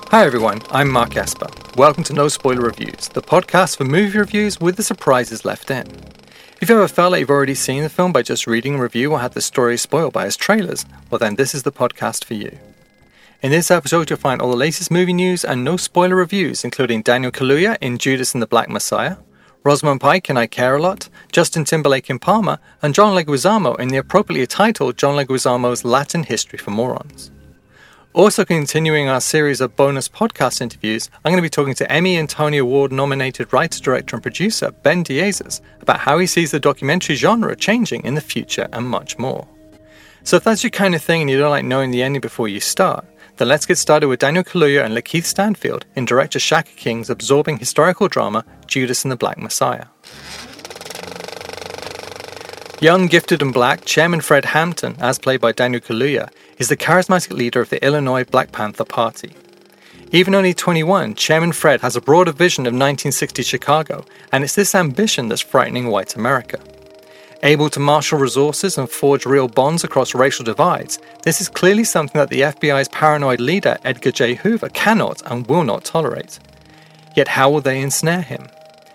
Hi everyone, I'm Mark Esper. Welcome to No Spoiler Reviews, the podcast for movie reviews with the surprises left in. If you ever felt like you've already seen the film by just reading a review or had the story spoiled by its trailers, well then this is the podcast for you. In this episode you'll find all the latest movie news and no spoiler reviews, including Daniel Kaluuya in Judas and the Black Messiah, Rosamund Pike in I Care A Lot, Justin Timberlake in Palmer, and John Leguizamo in the appropriately titled John Leguizamo's Latin History for Morons. Also continuing our series of bonus podcast interviews, I'm going to be talking to Emmy and Tony Award nominated writer, director and producer Ben Diazes about how he sees the documentary genre changing in the future and much more. So if that's your kind of thing and you don't like knowing the ending before you start, then let's get started with Daniel Kaluuya and Lakeith Stanfield in director Shaka King's absorbing historical drama Judas and the Black Messiah. Young, gifted and black, Chairman Fred Hampton, as played by Daniel Kaluuya, is the charismatic leader of the Illinois Black Panther Party. Even only 21, Chairman Fred has a broader vision of 1960s Chicago, and it's this ambition that's frightening white America. Able to marshal resources and forge real bonds across racial divides, this is clearly something that the FBI's paranoid leader, Edgar J. Hoover, cannot and will not tolerate. Yet how will they ensnare him?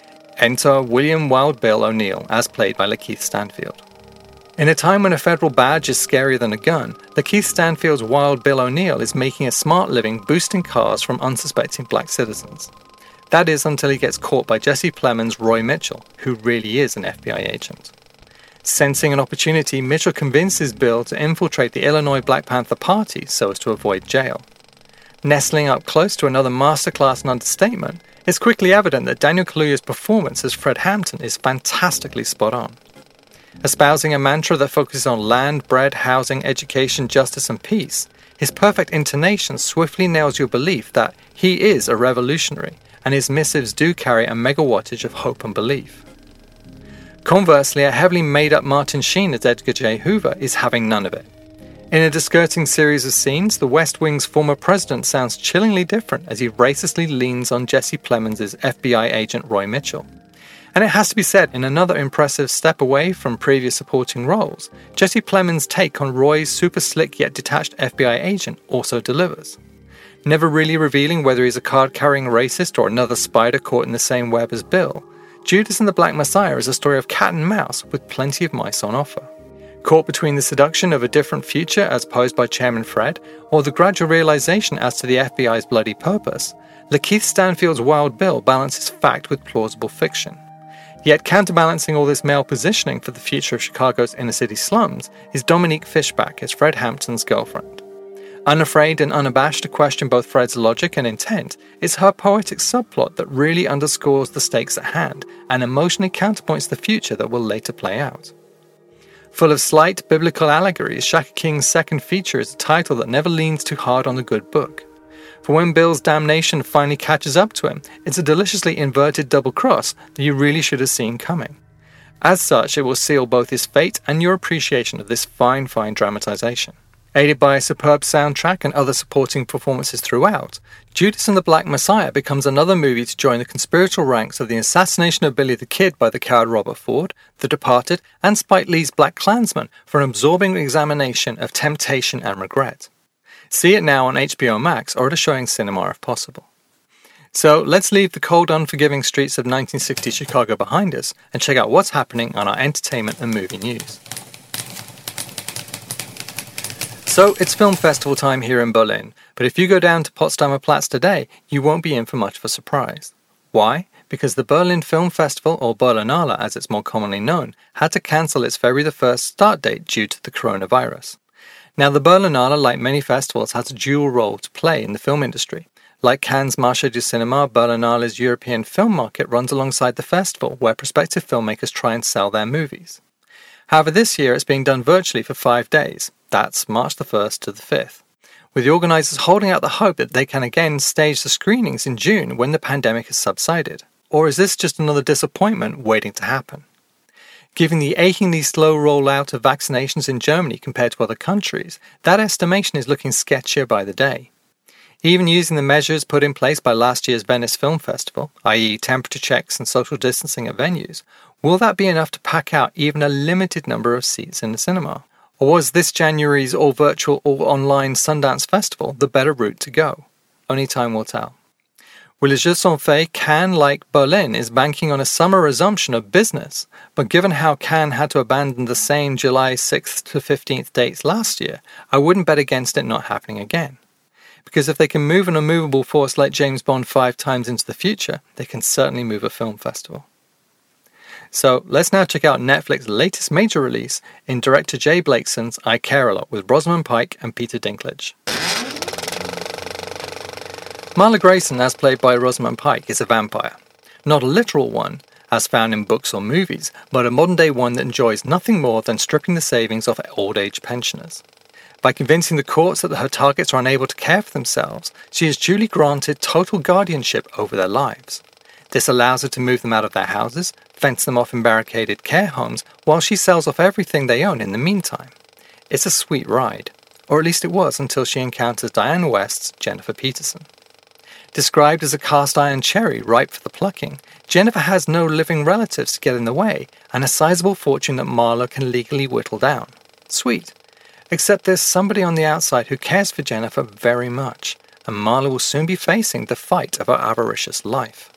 Enter William Wild Bill O'Neill, as played by Lakeith Stanfield. In a time when a federal badge is scarier than a gun, Lakeith Stanfield's Wild Bill O'Neill is making a smart living boosting cars from unsuspecting black citizens. That is until he gets caught by Jesse Plemons' Roy Mitchell, who really is an FBI agent. Sensing an opportunity, Mitchell convinces Bill to infiltrate the Illinois Black Panther Party so as to avoid jail. Nestling up close to another masterclass in understatement, it's quickly evident that Daniel Kaluuya's performance as Fred Hampton is fantastically spot on. Espousing a mantra that focuses on land, bread, housing, education, justice and peace, his perfect intonation swiftly nails your belief that he is a revolutionary, and his missives do carry a megawattage of hope and belief. Conversely, a heavily made-up Martin Sheen as Edgar J. Hoover is having none of it. In a disconcerting series of scenes, the West Wing's former president sounds chillingly different as he racistly leans on Jesse Plemons' FBI agent Roy Mitchell. And it has to be said, in another impressive step away from previous supporting roles, Jesse Plemons' take on Roy's super slick yet detached FBI agent also delivers. Never really revealing whether he's a card-carrying racist or another spider caught in the same web as Bill, Judas and the Black Messiah is a story of cat and mouse with plenty of mice on offer. Caught between the seduction of a different future as posed by Chairman Fred, or the gradual realization as to the FBI's bloody purpose, Lakeith Stanfield's Wild Bill balances fact with plausible fiction. Yet counterbalancing all this male positioning for the future of Chicago's inner-city slums is Dominique Fishback as Fred Hampton's girlfriend. Unafraid and unabashed to question both Fred's logic and intent, it's her poetic subplot that really underscores the stakes at hand and emotionally counterpoints the future that will later play out. Full of slight biblical allegories, Shaka King's second feature is a title that never leans too hard on the good book. For when Bill's damnation finally catches up to him, it's a deliciously inverted double cross that you really should have seen coming. As such, it will seal both his fate and your appreciation of this fine dramatization. Aided by a superb soundtrack and other supporting performances throughout, Judas and the Black Messiah becomes another movie to join the conspiratorial ranks of the assassination of Billy the Kid by the coward Robert Ford, The Departed, and Spike Lee's Black Klansman for an absorbing examination of temptation and regret. See it now on HBO Max or at a showing cinema if possible. So let's leave the cold, unforgiving streets of 1960 Chicago behind us and check out what's happening on our entertainment and movie news. So, it's film festival time here in Berlin, but if you go down to Potsdamer Platz today, you won't be in for much of a surprise. Why? Because the Berlin Film Festival, or Berlinale as it's more commonly known, had to cancel its February the 1st start date due to the coronavirus. Now, the Berlinale, like many festivals, has a dual role to play in the film industry. Like Cannes' Marché du Cinéma, Berlinale's European film market runs alongside the festival, where prospective filmmakers try and sell their movies. However, this year it's being done virtually for 5 days. That's March the 1st to the 5th, with the organisers holding out the hope that they can again stage the screenings in June when the pandemic has subsided. Or is this just another disappointment waiting to happen? Given the achingly slow rollout of vaccinations in Germany compared to other countries, that estimation is looking sketchier by the day. Even using the measures put in place by last year's Venice Film Festival, i.e. temperature checks and social distancing at venues, will that be enough to pack out even a limited number of seats in the cinema? Or was this January's all-virtual, all-online Sundance Festival the better route to go? only time will tell. Will Les Jeux sont faits, Cannes, like Berlin, is banking on a summer resumption of business, but given how Cannes had to abandon the same July 6th to 15th dates last year, I wouldn't bet against it not happening again. Because if they can move an immovable force like James Bond 5 times into the future, they can certainly move a film festival. So let's now check out Netflix's latest major release in director Jay Blakeson's I Care A Lot with Rosamund Pike and Peter Dinklage. Marla Grayson, as played by Rosamund Pike, is a vampire. Not a literal one, as found in books or movies, but a modern-day one that enjoys nothing more than stripping the savings of old-age pensioners. By convincing the courts that her targets are unable to care for themselves, she is duly granted total guardianship over their lives. This allows her to move them out of their houses, fence them off in barricaded care homes, while she sells off everything they own in the meantime. It's a sweet ride, or at least it was until she encounters Diane West's Jennifer Peterson. Described as a cast-iron cherry ripe for the plucking, Jennifer has no living relatives to get in the way, and a sizable fortune that Marla can legally whittle down. Sweet. Except there's somebody on the outside who cares for Jennifer very much, and Marla will soon be facing the fight of her avaricious life.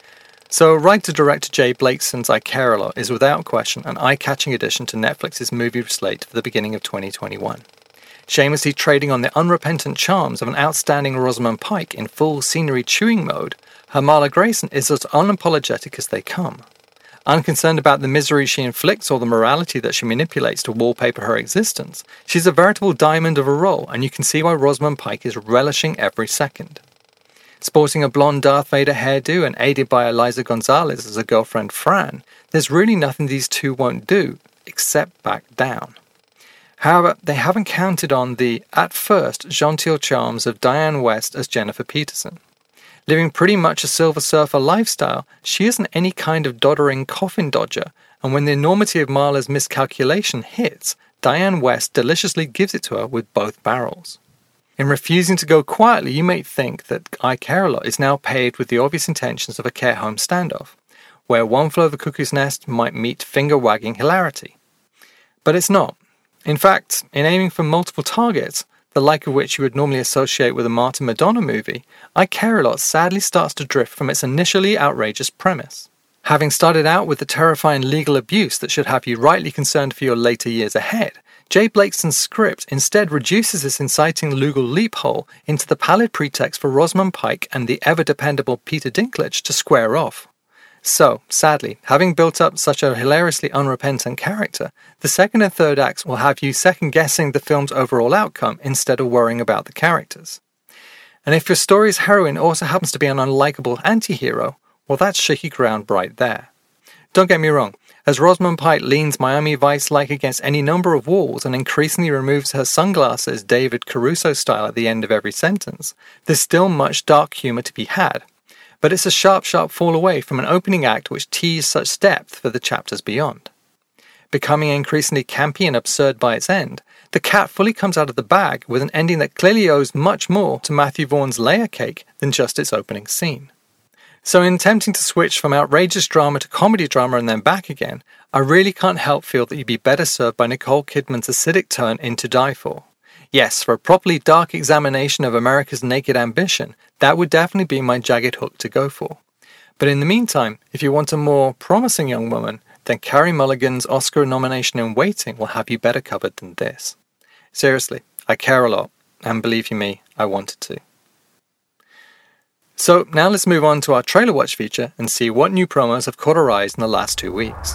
So, writer-director Jay Blakeson's I Care A Lot is without question an eye-catching addition to Netflix's movie slate for the beginning of 2021. Shamelessly trading on the unrepentant charms of an outstanding Rosamund Pike in full scenery-chewing mode, her Marla Grayson is as unapologetic as they come. Unconcerned about the misery she inflicts or the morality that she manipulates to wallpaper her existence, she's a veritable diamond of a role, and you can see why Rosamund Pike is relishing every second. Sporting a blonde Darth Vader hairdo and aided by Eliza Gonzalez as a girlfriend Fran, there's really nothing these two won't do, except back down. However, they haven't counted on the, at first, genteel charms of Diane West as Jennifer Peterson. Living pretty much a Silver Surfer lifestyle, she isn't any kind of doddering coffin dodger, and when the enormity of Marla's miscalculation hits, Diane West deliciously gives it to her with both barrels. In refusing to go quietly, you may think that I Care A Lot is now paved with the obvious intentions of a care home standoff, where One Flew Over the Cuckoo's Nest might meet finger-wagging hilarity. But it's not. In fact, in aiming for multiple targets, the like of which you would normally associate with a Martin Madonna movie, I Care A Lot sadly starts to drift from its initially outrageous premise. Having started out with the terrifying legal abuse that should have you rightly concerned for your later years ahead, Jay Blakeson's script instead reduces this inciting legal loophole into the pallid pretext for Rosamund Pike and the ever-dependable Peter Dinklage to square off. So, sadly, having built up such a hilariously unrepentant character, the second and third acts will have you second-guessing the film's overall outcome instead of worrying about the characters. And if your story's heroine also happens to be an unlikable anti-hero, well, that's shaky ground right there. Don't get me wrong, as Rosamund Pike leans Miami Vice-like against any number of walls and increasingly removes her sunglasses David Caruso style at the end of every sentence, there's still much dark humour to be had. But it's a sharp fall away from an opening act which teased such depth for the chapters beyond. Becoming increasingly campy and absurd by its end, the cat fully comes out of the bag with an ending that clearly owes much more to Matthew Vaughn's layer cake than just its opening scene. So in attempting to switch from outrageous drama to comedy drama and then back again, I really can't help feel that you'd be better served by Nicole Kidman's acidic turn in To Die For. Yes, for a properly dark examination of America's naked ambition, that would definitely be my jagged hook to go for. But in the meantime, if you want a more promising young woman, then Carey Mulligan's Oscar nomination in waiting will have you better covered than this. Seriously, I care a lot, and believe you me, I wanted to. So now let's move on to our trailer watch feature and see what new promos have caught our eyes in the last 2 weeks.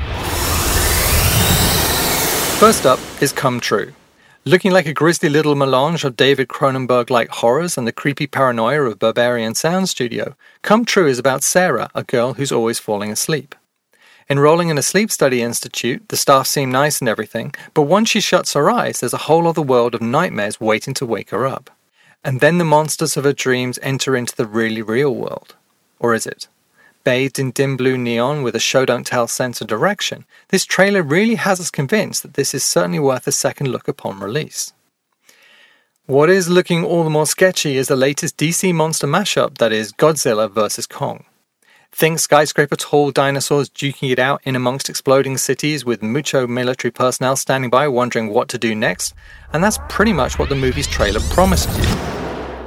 First up is Come True. Looking like a grisly little melange of David Cronenberg-like horrors and the creepy paranoia of Barbarian Sound Studio, Come True is about Sarah, a girl who's always falling asleep. Enrolling in a sleep study institute, the staff seem nice and everything, but once she shuts her eyes, there's a whole other world of nightmares waiting to wake her up. And then the monsters of her dreams enter into the really real world. Or is it? Bathed in dim blue neon with a show-don't-tell sense of direction, this trailer really has us convinced that this is certainly worth a second look upon release. What is looking all the more sketchy is the latest DC monster mashup that is Godzilla vs. Kong. Think skyscraper-tall dinosaurs duking it out in amongst exploding cities with mucho military personnel standing by wondering what to do next, and that's pretty much what the movie's trailer promises you.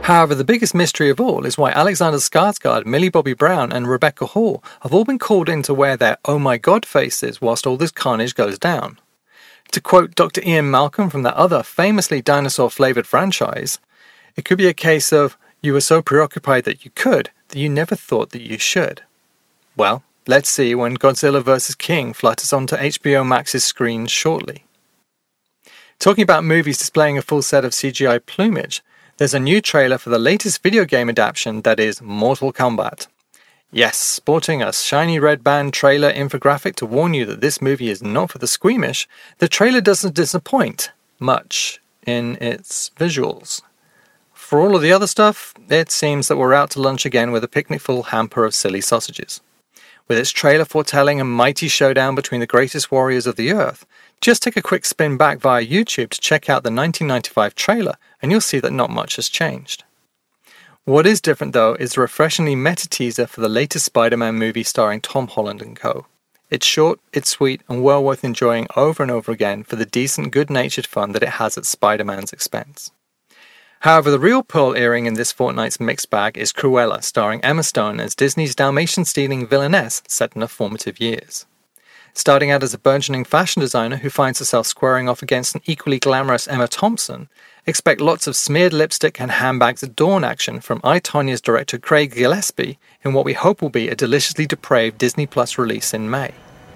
However, the biggest mystery of all is why Alexander Skarsgård, Millie Bobby Brown, and Rebecca Hall have all been called in to wear their "oh my god" faces whilst all this carnage goes down. To quote Dr. Ian Malcolm from that other famously dinosaur-flavoured franchise, it could be a case of, you were so preoccupied that you could, that you never thought that you should. Well, let's see when Godzilla vs. King flutters onto HBO Max's screens shortly. Talking about movies displaying a full set of CGI plumage, there's a new trailer for the latest video game adaptation that is Mortal Kombat. Yes, sporting a shiny red band trailer infographic to warn you that this movie is not for the squeamish, the trailer doesn't disappoint much in its visuals. For all of the other stuff, it seems that we're out to lunch again with a picnic-full hamper of silly sausages. With its trailer foretelling a mighty showdown between the greatest warriors of the earth, just take a quick spin back via YouTube to check out the 1995 trailer and you'll see that not much has changed. What is different though is the refreshingly meta teaser for the latest Spider-Man movie starring Tom Holland and co. It's short, it's sweet, and well worth enjoying over and over again for the decent, good-natured fun that it has at Spider-Man's expense. However, the real pearl earring in this fortnight's mixed bag is Cruella, starring Emma Stone as Disney's Dalmatian-stealing villainess set in her formative years. Starting out as a burgeoning fashion designer who finds herself squaring off against an equally glamorous Emma Thompson, expect lots of smeared lipstick and handbags at dawn action from I, Tonya's director Craig Gillespie in what we hope will be a deliciously depraved Disney Plus release in May.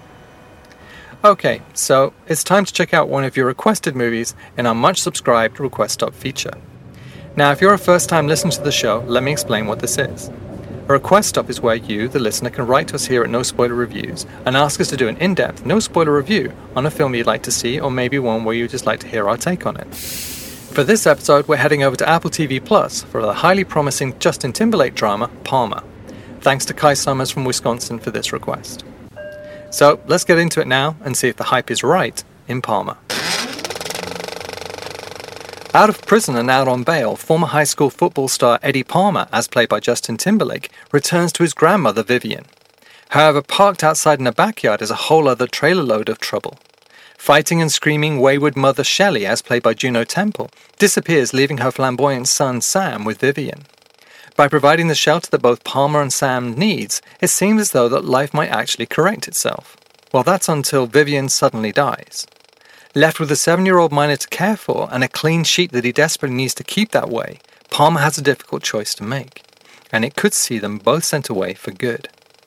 Okay, so it's time to check out one of your requested movies in our much-subscribed Request Stop feature. Now, if you're a first-time listener to the show, let me explain what this is. A request stop is where you, the listener, can write to us here at No Spoiler Reviews and ask us to do an in-depth, no-spoiler review on a film you'd like to see, or maybe one where you'd just like to hear our take on it. For this episode, we're heading over to Apple TV Plus for the highly promising Justin Timberlake drama, Palmer. Thanks to Kai Summers from Wisconsin for this request. So, let's get into it now and see if the hype is right in Palmer. Out of prison and out on bail, former high school football star Eddie Palmer, as played by Justin Timberlake, returns to his grandmother Vivian. However, parked outside in a backyard is a whole other trailer load of trouble. Fighting and screaming wayward mother Shelley, as played by Juno Temple, disappears, leaving her flamboyant son Sam with Vivian. By providing the shelter that both Palmer and Sam needs, it seems as though that life might actually correct itself. Well, that's until Vivian suddenly dies. Left with a 7-year-old minor to care for and a clean sheet that he desperately needs to keep that way, Palmer has a difficult choice to make, and it could see them both sent away for good.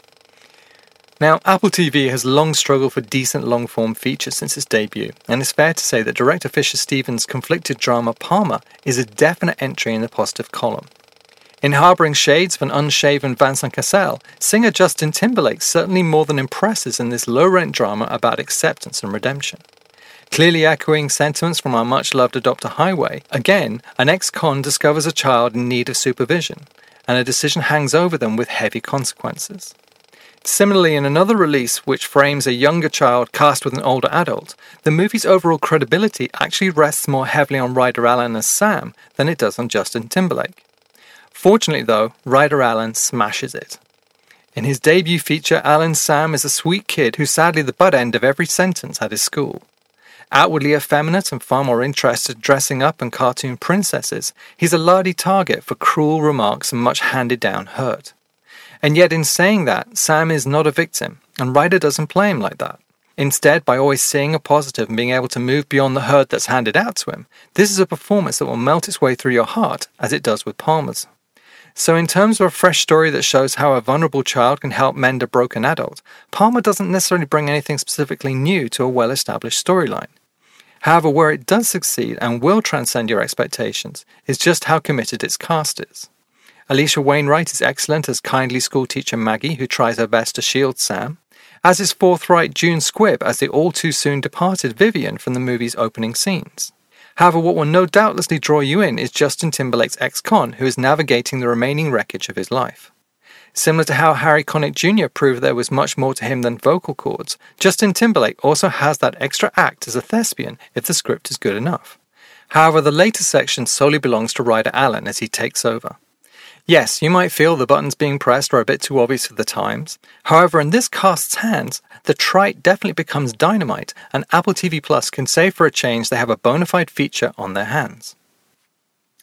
Now, Apple TV has long struggled for decent long-form features since its debut, and it's fair to say that director Fisher Stevens' conflicted drama Palmer is a definite entry in the positive column. In harbouring shades of an unshaven Vincent Cassel, singer Justin Timberlake certainly more than impresses in this low-rent drama about acceptance and redemption. Clearly echoing sentiments from our much-loved Adopt a Highway, again, an ex-con discovers a child in need of supervision, and a decision hangs over them with heavy consequences. Similarly, in another release which frames a younger child cast with an older adult, the movie's overall credibility actually rests more heavily on Ryder Allen as Sam than it does on Justin Timberlake. Fortunately though, Ryder Allen smashes it. In his debut feature, Allen's Sam is a sweet kid who's sadly the butt end of every sentence at his school. Outwardly effeminate and far more interested in dressing up and cartoon princesses, he's a lardy target for cruel remarks and much handed-down hurt. And yet in saying that, Sam is not a victim, and Ryder doesn't play him like that. Instead, by always seeing a positive and being able to move beyond the hurt that's handed out to him, this is a performance that will melt its way through your heart, as it does with Palmer's. So in terms of a fresh story that shows how a vulnerable child can help mend a broken adult, Palmer doesn't necessarily bring anything specifically new to a well-established storyline. However, where it does succeed and will transcend your expectations is just how committed its cast is. Alicia Wainwright is excellent as kindly schoolteacher Maggie, who tries her best to shield Sam, as is forthright June Squibb as the all-too-soon departed Vivian from the movie's opening scenes. However, what will no doubtlessly draw you in is Justin Timberlake's ex-con, who is navigating the remaining wreckage of his life. Similar to how Harry Connick Jr. proved there was much more to him than vocal cords, Justin Timberlake also has that extra act as a thespian if the script is good enough. However, the later section solely belongs to Ryder Allen as he takes over. Yes, you might feel the buttons being pressed are a bit too obvious for the times. However, in this cast's hands, the trite definitely becomes dynamite, and Apple TV Plus can say for a change they have a bona fide feature on their hands.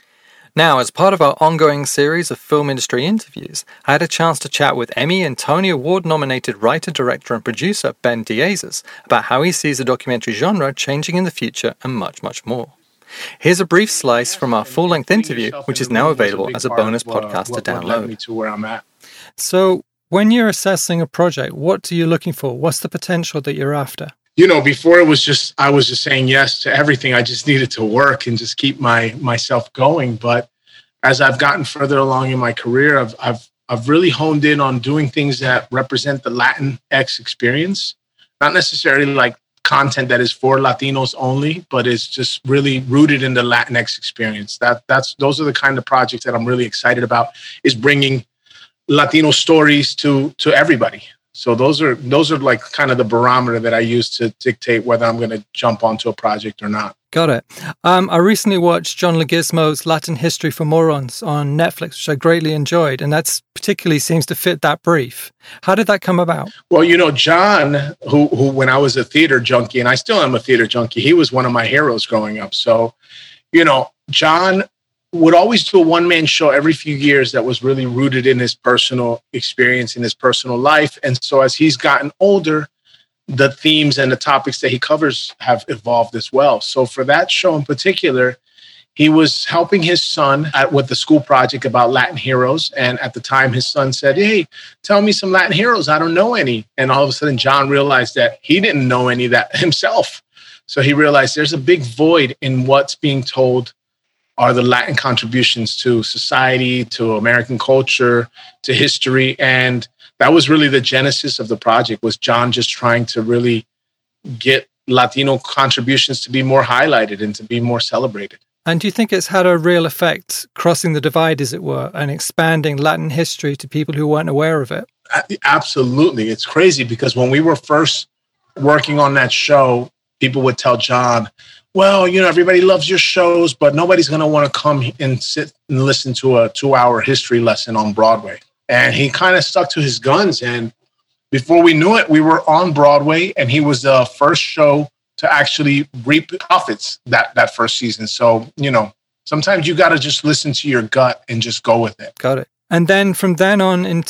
Now, as part of our ongoing series of film industry interviews, I had a chance to chat with Emmy and Tony Award-nominated writer, director, and producer Ben Diazes about how he sees the documentary genre changing in the future and much, much more. Here's a brief slice from our full-length interview, which is now available as a bonus podcast to download. Led me to where I'm at. So, when you're assessing a project, what are you looking for? What's the potential that you're after? You know, before I was just saying yes to everything. I just needed to work and just keep myself going. But as I've gotten further along in my career, I've really honed in on doing things that represent the Latinx experience, not necessarily like content that is for Latinos only, but it's just really rooted in the Latinx experience. Those are the kind of projects that I'm really excited about, is bringing Latino stories to everybody. So those are like kind of the barometer that I use to dictate whether I'm going to jump onto a project or not. Got it. I recently watched John Leguizamo's Latin History for Morons on Netflix, which I greatly enjoyed, and that's particularly seems to fit that brief. How did that come about? Well, you know, John, who when I was a theater junkie, and I still am a theater junkie, he was one of my heroes growing up. So, you know, John would always do a one-man show every few years that was really rooted in his personal experience, in his personal life. And so as he's gotten older, the themes and the topics that he covers have evolved as well. So for that show in particular, he was helping his son with the school project about Latin heroes. And at the time, his son said, "Hey, tell me some Latin heroes. I don't know any." And all of a sudden, John realized that he didn't know any of that himself. So he realized there's a big void in what's being told are the Latin contributions to society, to American culture, to history. And that was really the genesis of the project, was John just trying to really get Latino contributions to be more highlighted and to be more celebrated. And do you think it's had a real effect, crossing the divide, as it were, and expanding Latin history to people who weren't aware of it? Absolutely. It's crazy because when we were first working on that show, people would tell John, "Well, you know, everybody loves your shows, but nobody's going to want to come and sit and listen to a 2-hour history lesson on Broadway." And he kind of stuck to his guns. And before we knew it, we were on Broadway, and he was the first show to actually reap profits that first season. So, you know, sometimes you got to just listen to your gut and just go with it. Got it. And then from then on in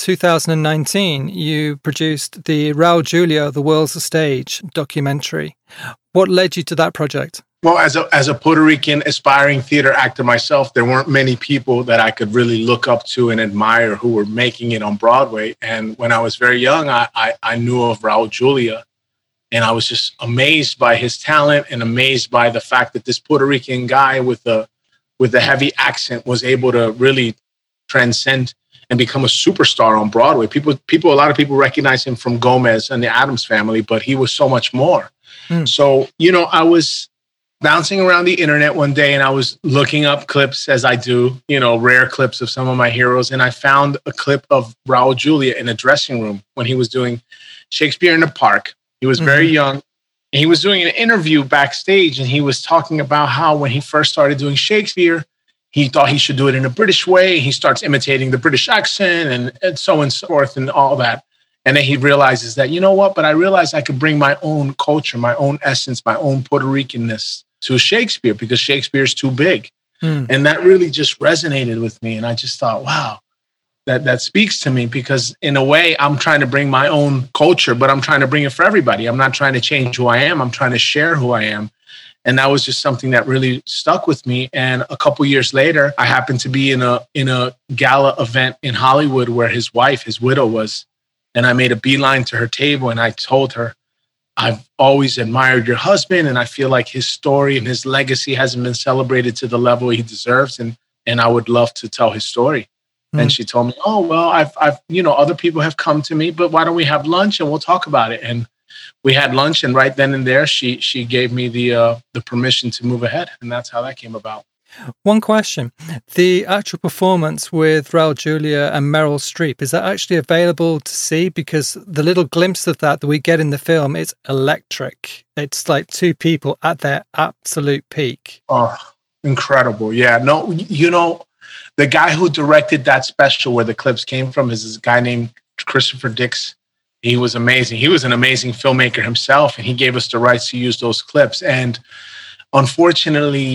2019, you produced the Raul Julia, The World's a Stage documentary. What led you to that project? Well, as a Puerto Rican aspiring theater actor myself, there weren't many people that I could really look up to and admire who were making it on Broadway. And when I was very young, I knew of Raul Julia, and I was just amazed by his talent and amazed by the fact that this Puerto Rican guy with a heavy accent was able to really transcend and become a superstar on Broadway. A lot of people recognize him from Gomez and the Addams Family, but he was so much more. So, you know, I was bouncing around the internet one day and I was looking up clips, as I do, you know, rare clips of some of my heroes. And I found a clip of Raul Julia in a dressing room when he was doing Shakespeare in the Park. He was very young. And he was doing an interview backstage, and he was talking about how when he first started doing Shakespeare, he thought he should do it in a British way. He starts imitating the British accent and so forth and all that. And then he realizes that, you know what, but I realized I could bring my own culture, my own essence, my own Puerto Ricanness to Shakespeare because Shakespeare's too big. And that really just resonated with me. And I just thought, wow, that speaks to me, because in a way I'm trying to bring my own culture, but I'm trying to bring it for everybody. I'm not trying to change who I am. I'm trying to share who I am. And that was just something that really stuck with me. And a couple years later, I happened to be in a gala event in Hollywood where his widow was. And I made a beeline to her table and I told her, "I've always admired your husband, and I feel like his story and his legacy hasn't been celebrated to the level he deserves. And I would love to tell his story." And she told me, "Oh, well, I've you know, other people have come to me, but why don't we have lunch and we'll talk about it?" And we had lunch, and right then and there, she gave me the permission to move ahead. And that's how that came about. One question. The actual performance with Raul Julia and Meryl Streep, is that actually available to see? Because the little glimpse of that we get in the film is electric. It's like two people at their absolute peak. Oh, incredible. Yeah. No, you know, the guy who directed that special where the clips came from is this guy named Christopher Dix. He was amazing. He was an amazing filmmaker himself, and he gave us the rights to use those clips. And unfortunately,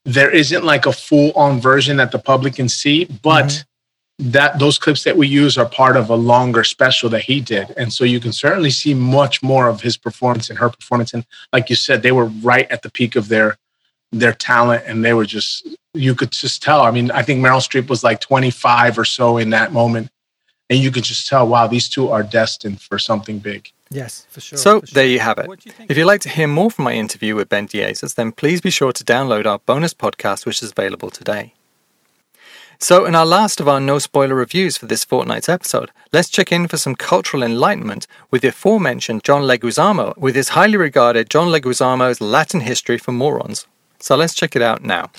there isn't like a full-on version that the public can see, but that those clips that we use are part of a longer special that he did. And so you can certainly see much more of his performance and her performance. And like you said, they were right at the peak of their talent, and they were just, you could just tell. I mean, I think Meryl Streep was like 25 or so in that moment. And you could just tell, wow, these two are destined for something big. Yes, for sure. So there you have it. If you'd like to hear more from my interview with Ben DeYazis, then please be sure to download our bonus podcast, which is available today. So in our last of our no spoiler reviews for this fortnight's episode, let's check in for some cultural enlightenment with the aforementioned John Leguizamo with his highly regarded John Leguizamo's Latin History for Morons. So let's check it out now.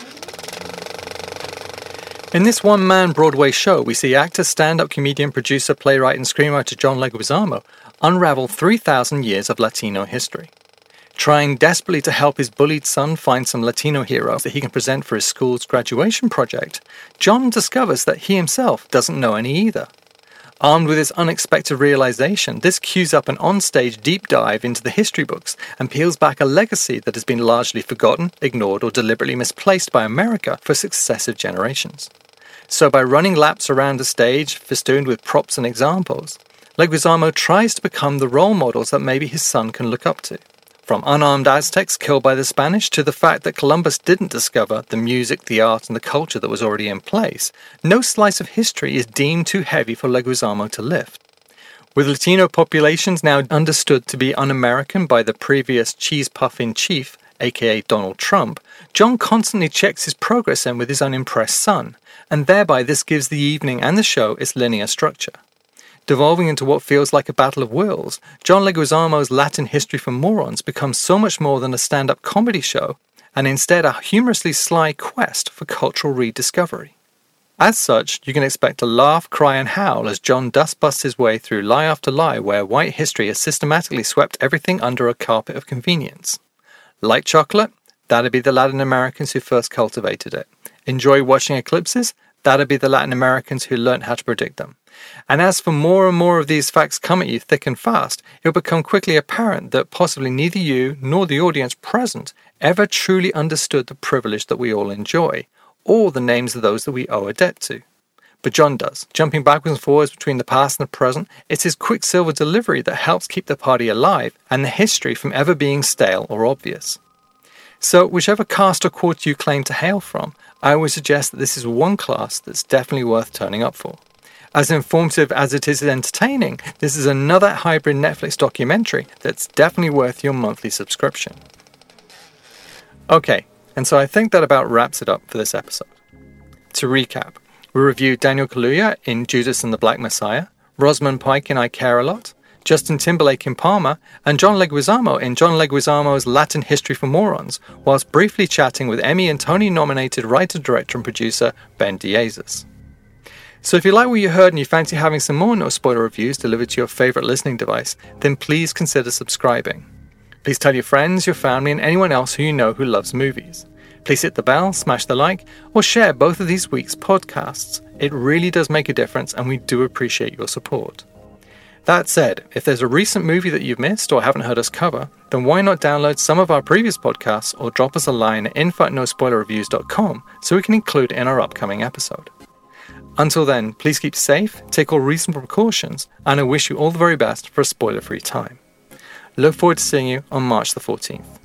In this one-man Broadway show, we see actor, stand-up comedian, producer, playwright and screenwriter John Leguizamo unravel 3,000 years of Latino history. Trying desperately to help his bullied son find some Latino heroes that he can present for his school's graduation project, John discovers that he himself doesn't know any either. Armed with this unexpected realization, this cues up an onstage deep dive into the history books and peels back a legacy that has been largely forgotten, ignored, or deliberately misplaced by America for successive generations. So by running laps around the stage, festooned with props and examples, Leguizamo tries to become the role models that maybe his son can look up to. From unarmed Aztecs killed by the Spanish to the fact that Columbus didn't discover the music, the art, and the culture that was already in place, no slice of history is deemed too heavy for Leguizamo to lift. With Latino populations now understood to be un-American by the previous cheese puff in chief, aka Donald Trump, John constantly checks his progress in with his unimpressed son, and thereby this gives the evening and the show its linear structure. Devolving into what feels like a battle of wills, John Leguizamo's Latin History for Morons becomes so much more than a stand-up comedy show, and instead a humorously sly quest for cultural rediscovery. As such, you can expect to laugh, cry and howl as John dust-busts his way through lie after lie where white history has systematically swept everything under a carpet of convenience. Like chocolate? That'd be the Latin Americans who first cultivated it. Enjoy watching eclipses? That'd be the Latin Americans who learned how to predict them. And as for more and more of these facts come at you thick and fast, it will become quickly apparent that possibly neither you nor the audience present ever truly understood the privilege that we all enjoy, or the names of those that we owe a debt to. But John does. Jumping backwards and forwards between the past and the present, it's his quicksilver delivery that helps keep the party alive and the history from ever being stale or obvious. So whichever cast or quarter you claim to hail from, I would suggest that this is one class that's definitely worth turning up for. As informative as it is entertaining, this is another hybrid Netflix documentary that's definitely worth your monthly subscription. Okay, and so I think that about wraps it up for this episode. To recap, we reviewed Daniel Kaluuya in Judas and the Black Messiah, Rosamund Pike in I Care a Lot, Justin Timberlake in Palmer, and John Leguizamo in John Leguizamo's Latin History for Morons, whilst briefly chatting with Emmy and Tony-nominated writer, director and producer Ben DeYazis. So if you like what you heard and you fancy having some more no spoiler reviews delivered to your favorite listening device, then please consider subscribing. Please tell your friends, your family, and anyone else who you know who loves movies. Please hit the bell, smash the like, or share both of these week's podcasts. It really does make a difference, and we do appreciate your support. That said, if there's a recent movie that you've missed or haven't heard us cover, then why not download some of our previous podcasts or drop us a line at info@nospoilerreviews.com so we can include it in our upcoming episode. Until then, please keep safe, take all reasonable precautions, and I wish you all the very best for a spoiler-free time. Look forward to seeing you on March the 14th.